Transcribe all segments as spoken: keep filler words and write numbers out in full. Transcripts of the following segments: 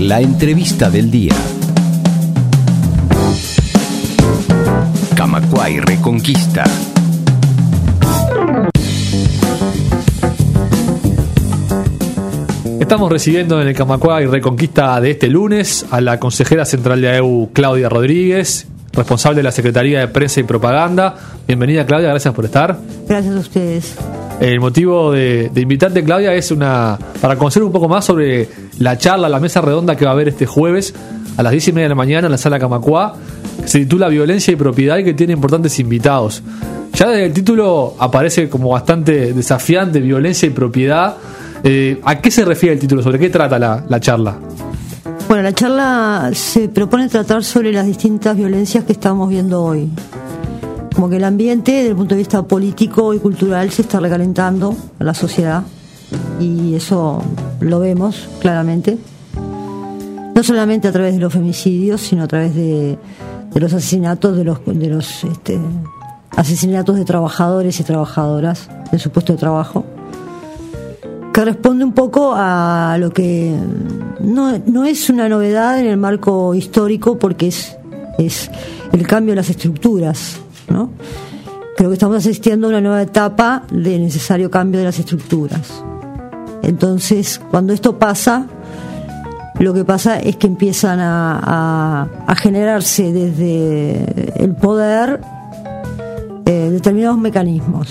La entrevista del día. Camacuay Reconquista. Estamos recibiendo en el Camacuay Reconquista de este lunes a la consejera central de A E U, Claudia Rodríguez, responsable de la Secretaría de Prensa y Propaganda. Bienvenida, Claudia, gracias por estar. Gracias a ustedes. El motivo de, de invitarte, Claudia, es una para conocer un poco más sobre la charla, la mesa redonda que va a haber este jueves a las diez y media de la mañana en la sala Camacuá, que se titula Violencia y Propiedad y que tiene importantes invitados. Ya desde el título aparece como bastante desafiante, violencia y propiedad. Eh, ¿A qué se refiere el título? ¿Sobre qué trata la, la charla? Bueno, la charla se propone tratar sobre las distintas violencias que estamos viendo hoy. Como que el ambiente, desde el punto de vista político y cultural, se está recalentando en la sociedad. Y eso lo vemos claramente. No solamente a través de los femicidios, sino a través de, de los asesinatos, de los, de los este, asesinatos de trabajadores y trabajadoras en su puesto de trabajo. Que responde un poco a lo que no, no es una novedad en el marco histórico, porque es, es el cambio de las estructuras, ¿no? Creo que estamos asistiendo a una nueva etapa de necesario cambio de las estructuras. Entonces, cuando esto pasa, lo que pasa es que empiezan a, a, a generarse desde el poder eh, determinados mecanismos.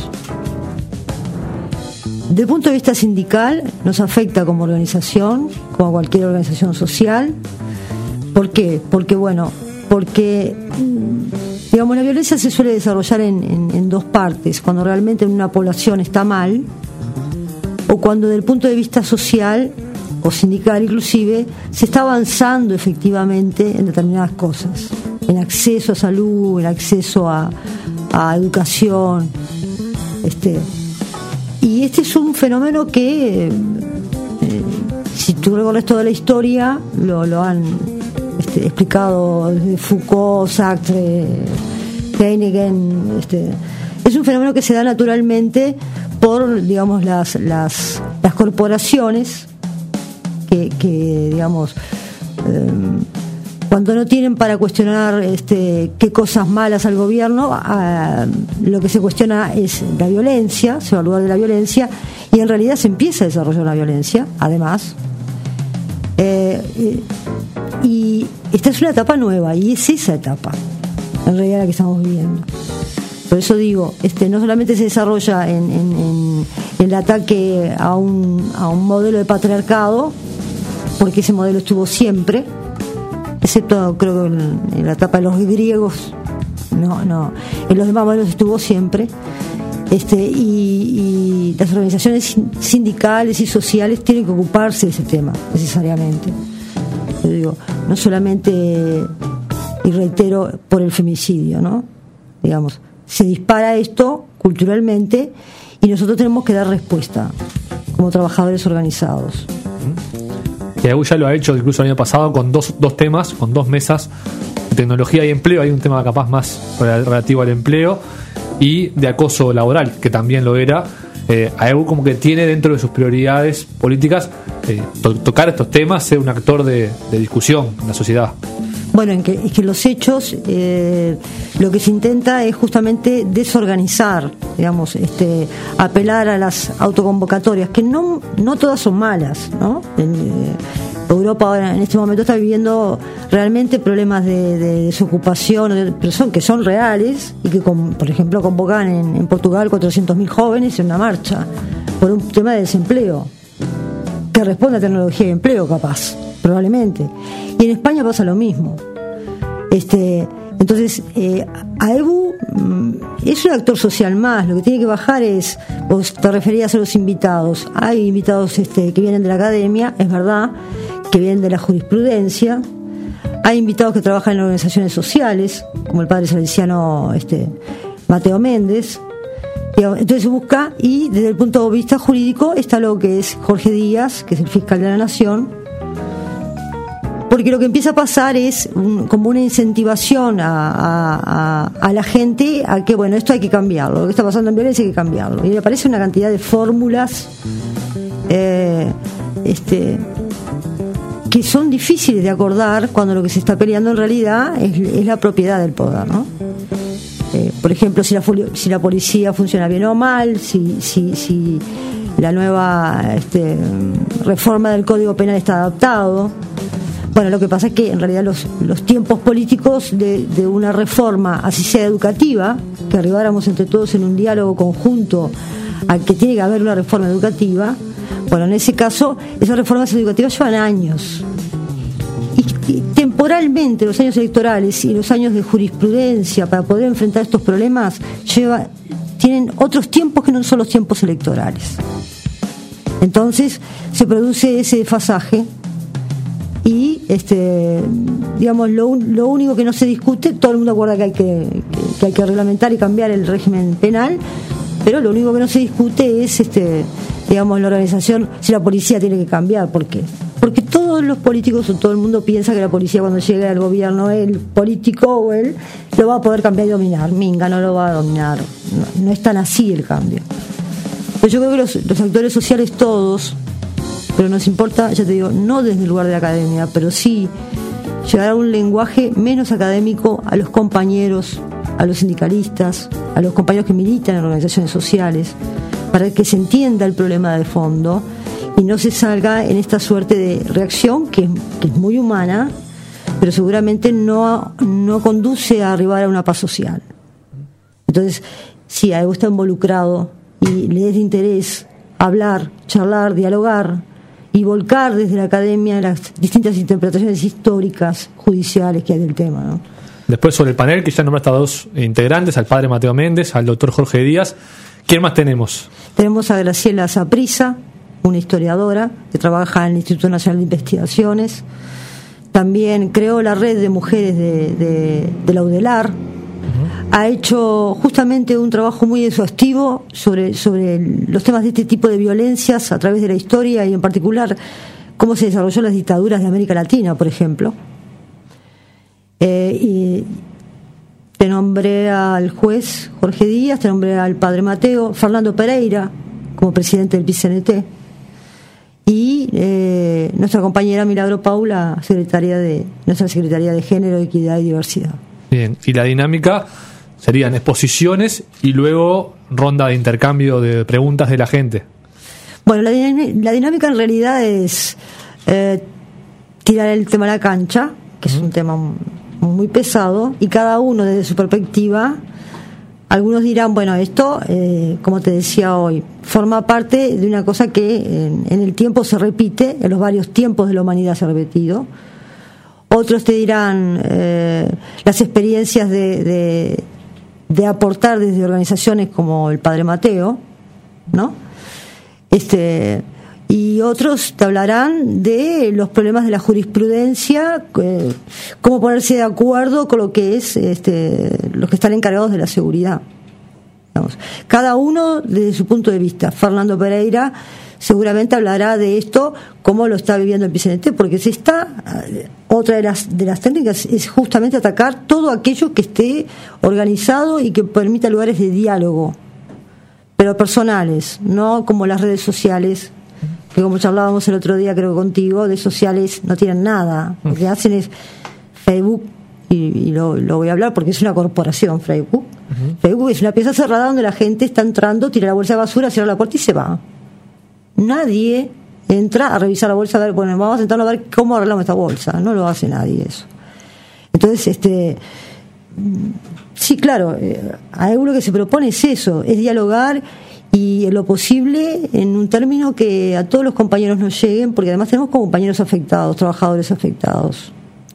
Desde el punto de vista sindical, nos afecta como organización, como cualquier organización social. ¿Por qué? Porque, bueno, porque, digamos, la violencia se suele desarrollar en, en, en dos partes: cuando realmente una población está mal, o cuando desde el punto de vista social o sindical inclusive se está avanzando efectivamente en determinadas cosas, en acceso a salud, en acceso a, a educación, este... Y este es un fenómeno que, eh, si tú recorres toda la historia, lo, lo han este, explicado desde Foucault, Sartre, Heineken. Este, es un fenómeno que se da naturalmente por, digamos, las, las, las corporaciones que, que digamos, eh, cuando no tienen para cuestionar este, qué cosas malas al gobierno, eh, lo que se cuestiona es la violencia, se va al lugar de la violencia, y en realidad se empieza a desarrollar una violencia, además. Eh, eh, y esta es una etapa nueva, y es esa etapa, en realidad, la que estamos viviendo. Por eso digo, este, no solamente se desarrolla en, en, en, en el ataque a un, a un modelo de patriarcado, porque ese modelo estuvo siempre, excepto creo que en, en la etapa de los griegos, no, no, en los demás modelos estuvo siempre, este, y, y las organizaciones sindicales y sociales tienen que ocuparse de ese tema necesariamente. Yo digo, no solamente, y reitero, por el femicidio, ¿no? Digamos, se dispara esto culturalmente y nosotros tenemos que dar respuesta como trabajadores organizados. Y A E U ya lo ha hecho incluso el año pasado con dos, dos temas, con dos mesas: tecnología y empleo. Hay un tema capaz más relativo al empleo, y de acoso laboral, que también lo era. eh, A E U como que tiene dentro de sus prioridades políticas eh, to- tocar estos temas, ser un actor de, de discusión en la sociedad. Bueno, en que, es que los hechos, eh, lo que se intenta es justamente desorganizar, digamos, este, apelar a las autoconvocatorias, que no, no todas son malas, ¿no? En, eh, Europa ahora en este momento está viviendo realmente problemas de, de desocupación, de, pero son, que son reales, y que, con, por ejemplo, convocan en, en Portugal cuatrocientos mil jóvenes en una marcha por un tema de desempleo, que responde a tecnología y empleo, capaz, probablemente. Y en España pasa lo mismo. Este, entonces, eh, A E U mm, es un actor social más. Lo que tiene que bajar es, vos te referías a los invitados. Hay invitados este, que vienen de la academia, es verdad, que vienen de la jurisprudencia. Hay invitados que trabajan en organizaciones sociales, como el padre salesiano este, Mateo Méndez. Entonces se busca, y desde el punto de vista jurídico está lo que es Jorge Díaz, que es el fiscal de la Nación, porque lo que empieza a pasar es un, como una incentivación a, a, a, a la gente a que, bueno, esto hay que cambiarlo, lo que está pasando en violencia hay que cambiarlo, y le aparece una cantidad de fórmulas eh, este que son difíciles de acordar cuando lo que se está peleando en realidad es, es la propiedad del poder, ¿no? Eh, por ejemplo, si la, si la policía funciona bien o mal, si, si, si la nueva este, reforma del Código Penal está adaptado. Bueno, lo que pasa es que en realidad los, los tiempos políticos de, de una reforma, así sea educativa, que arribáramos entre todos en un diálogo conjunto a que tiene que haber una reforma educativa, bueno, en ese caso, esas reformas educativas llevan años. Y, y temporalmente los años electorales y los años de jurisprudencia para poder enfrentar estos problemas lleva, tienen otros tiempos que no son los tiempos electorales. Entonces se produce ese desfasaje y este digamos lo, lo único que no se discute, todo el mundo acuerda que hay que, que, que hay que reglamentar y cambiar el régimen penal, pero lo único que no se discute es este digamos la organización, si la policía tiene que cambiar. ¿Por qué? Porque todos los políticos o todo el mundo piensa que la policía cuando llegue al gobierno, el político o él lo va a poder cambiar y dominar. Minga, no lo va a dominar, no, no es tan así el cambio. Pero yo creo que los, los actores sociales todos, pero nos importa, ya te digo, no desde el lugar de la academia, pero sí llegar a un lenguaje menos académico a los compañeros, a los sindicalistas, a los compañeros que militan en organizaciones sociales, para que se entienda el problema de fondo y no se salga en esta suerte de reacción que, que es muy humana, pero seguramente no, no conduce a arribar a una paz social. Entonces, sí, algo está involucrado y le es de interés hablar, charlar, dialogar y volcar desde la academia las distintas interpretaciones históricas, judiciales que hay del tema, ¿no? Después, sobre el panel, que ya nombraste a dos integrantes, al padre Mateo Méndez, al doctor Jorge Díaz. ¿Quién más tenemos? Tenemos a Graciela Saprissa, una historiadora que trabaja en el Instituto Nacional de Investigaciones. También creó la red de mujeres de, de, de la UDELAR. Uh-huh. Ha hecho justamente un trabajo muy exhaustivo sobre, sobre los temas de este tipo de violencias a través de la historia y en particular cómo se desarrolló las dictaduras de América Latina, por ejemplo. Eh, y te nombré al juez Jorge Díaz, te nombré al padre Mateo, Fernando Pereira como presidente del P C N T y eh, nuestra compañera Milagro Paula, secretaria de nuestra Secretaría de Género, Equidad y Diversidad. Bien, y la dinámica serían exposiciones y luego ronda de intercambio de preguntas de la gente. Bueno, la, dinam- la dinámica en realidad es eh, tirar el tema a la cancha, que uh-huh. es un tema muy pesado, y cada uno desde su perspectiva. Algunos dirán, bueno, esto, eh, como te decía hoy, forma parte de una cosa que en, en el tiempo se repite, en los varios tiempos de la humanidad se ha repetido. Otros te dirán eh, las experiencias de, de, de aportar desde organizaciones como el Padre Mateo, ¿no? Este... Y otros te hablarán de los problemas de la jurisprudencia, eh, cómo ponerse de acuerdo con lo que es este, los que están encargados de la seguridad. Digamos. Cada uno desde su punto de vista. Fernando Pereira seguramente hablará de esto, cómo lo está viviendo el P C N T, porque se está, otra de las, de las técnicas es justamente atacar todo aquello que esté organizado y que permita lugares de diálogo, pero personales, no como las redes sociales, que como charlábamos el otro día creo contigo, de sociales no tienen nada. Lo que hacen es Facebook, y, y lo, lo voy a hablar porque es una corporación Facebook. Uh-huh. Facebook es una pieza cerrada donde la gente está entrando, tira la bolsa de basura, cierra la puerta y se va. Nadie entra a revisar la bolsa, a ver, bueno, vamos a sentarnos a ver cómo arreglamos esta bolsa. No lo hace nadie eso. Entonces, este sí, claro, eh, algo lo que se propone es eso, es dialogar y en lo posible en un término que a todos los compañeros nos lleguen, porque además tenemos compañeros afectados, trabajadores afectados.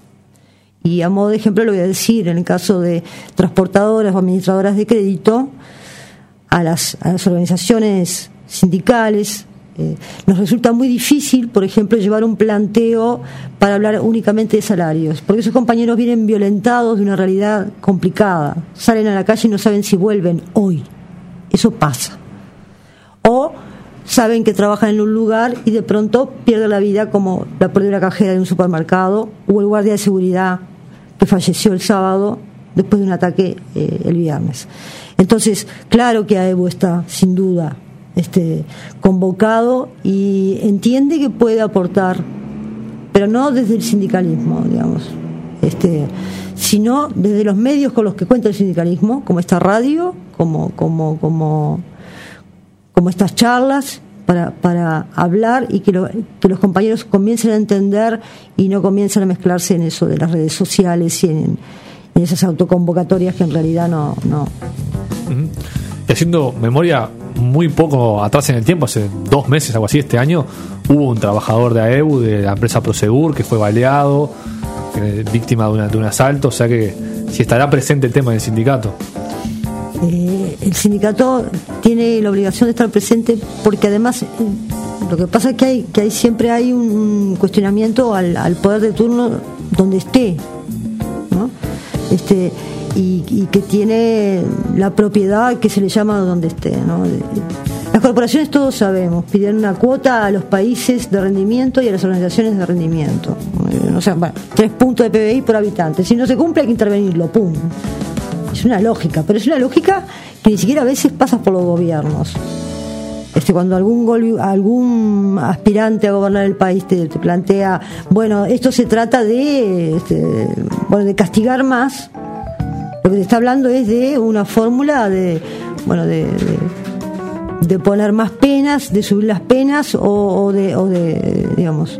Y a modo de ejemplo lo voy a decir, en el caso de transportadoras o administradoras de crédito, a las, a las organizaciones sindicales eh, nos resulta muy difícil, por ejemplo, llevar un planteo para hablar únicamente de salarios, porque esos compañeros vienen violentados de una realidad complicada, salen a la calle y no saben si vuelven hoy. Eso pasa. O saben que trabajan en un lugar y de pronto pierden la vida, como la perdió la cajera de un supermercado o el guardia de seguridad que falleció el sábado después de un ataque eh, el viernes. Entonces, claro que AEBU está sin duda este, convocado y entiende que puede aportar pero no desde el sindicalismo, digamos, este, sino desde los medios con los que cuenta el sindicalismo, como esta radio, como como como como estas charlas, para para hablar y que, lo, que los compañeros comiencen a entender y no comiencen a mezclarse en eso de las redes sociales y en, en esas autoconvocatorias que en realidad no no. Uh-huh. Y haciendo memoria, muy poco atrás en el tiempo, hace dos meses, algo así, este año, hubo un trabajador de A E U, de la empresa Prosegur, que fue baleado, eh, víctima de, una, de un asalto. O sea que si estará presente el tema del sindicato. Eh, el sindicato tiene la obligación de estar presente, porque además eh, lo que pasa es que hay, que hay siempre hay un cuestionamiento al, al poder de turno donde esté, ¿no? Este Y, y que tiene la propiedad que se le llama donde esté, ¿no? Las corporaciones, todos sabemos, piden una cuota a los países de rendimiento y a las organizaciones de rendimiento, o sea, bueno, tres puntos de P B I por habitante. Si no se cumple hay que intervenirlo, pum. Es una lógica, pero es una lógica que ni siquiera a veces pasa por los gobiernos. Este, cuando algún gol, algún aspirante a gobernar el país te, te plantea, bueno, esto se trata de, este, bueno, de castigar más. Lo que te está hablando es de una fórmula de, bueno, de, de, de poner más penas, de subir las penas o, o, de, o de, digamos,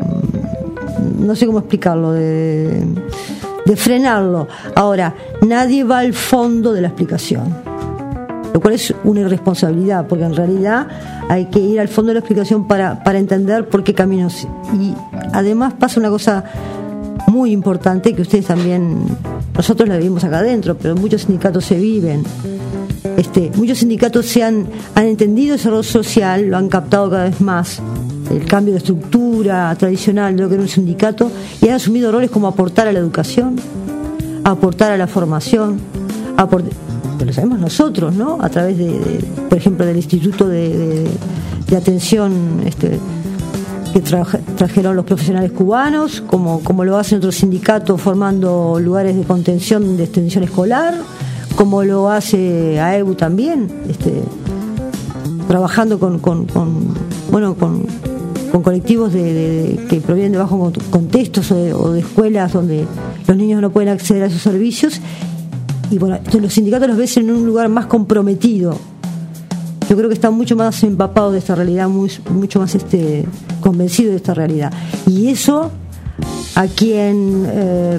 no sé cómo explicarlo, de, de frenarlo. Ahora, nadie va al fondo de la explicación, lo cual es una irresponsabilidad, porque en realidad hay que ir al fondo de la explicación para, para entender por qué caminos. Y además pasa una cosa muy importante que ustedes también, nosotros la vivimos acá adentro, pero muchos sindicatos se viven. Este, muchos sindicatos se han, han entendido ese rol social, lo han captado cada vez más, el cambio de estructura tradicional de lo que era un sindicato, y han asumido roles como aportar a la educación, aportar a la formación, aportar, pero lo sabemos nosotros, ¿no? A través de, de por ejemplo, del Instituto de, de, de Atención este, que traje, trajeron los profesionales cubanos, como, como lo hacen otros sindicatos formando lugares de contención de extensión escolar, como lo hace A E U también, este, trabajando con, con, con bueno con, con colectivos de, de, que provienen de bajos contextos o de, o de escuelas donde los niños no pueden acceder a esos servicios. Y bueno, entonces los sindicatos los ves en un lugar más comprometido. Yo creo que están mucho más empapados de esta realidad, muy, mucho más este convencidos de esta realidad. Y eso, a quien eh,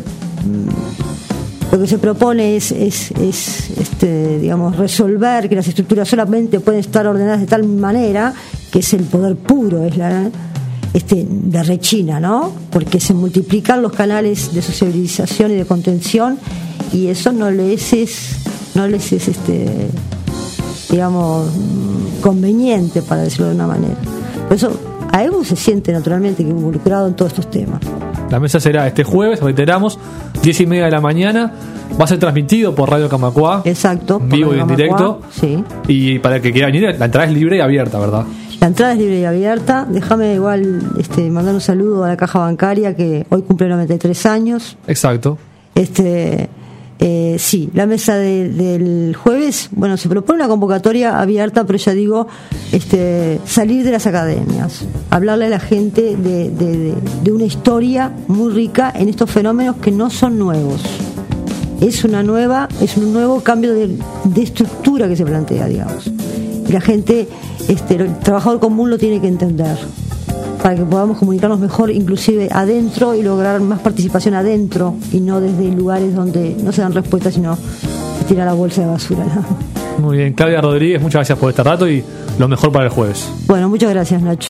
lo que se propone es, es, es este, digamos, resolver que las estructuras solamente pueden estar ordenadas de tal manera, que es el poder puro, es la este de rechina, ¿no? Porque se multiplican los canales de sociabilización y de contención, y eso no les es, no les es este digamos conveniente, para decirlo de una manera. Por eso A E U se siente naturalmente involucrado en todos estos temas. La mesa será este jueves, reiteramos, diez y media de la mañana. Va a ser transmitido por Radio Camacuá. Exacto. Vivo y en directo. Sí. Y para el que quiera venir, la entrada es libre y abierta, ¿verdad? La entrada es libre y abierta. Déjame igual este, mandar un saludo a la Caja Bancaria, que hoy cumple noventa y tres años. Exacto. Este... Eh, sí, la mesa de, del jueves, bueno, se propone una convocatoria abierta, pero ya digo, este, salir de las academias, hablarle a la gente de, de, de, de una historia muy rica en estos fenómenos que no son nuevos. Es una nueva, es un nuevo cambio de, de estructura que se plantea, digamos. Y la gente, este, el trabajador común lo tiene que entender, para que podamos comunicarnos mejor, inclusive adentro, y lograr más participación adentro y no desde lugares donde no se dan respuestas, sino se tira la bolsa de basura, ¿no? Muy bien, Claudia Rodríguez, muchas gracias por este rato y lo mejor para el jueves. Bueno, muchas gracias, Nacho.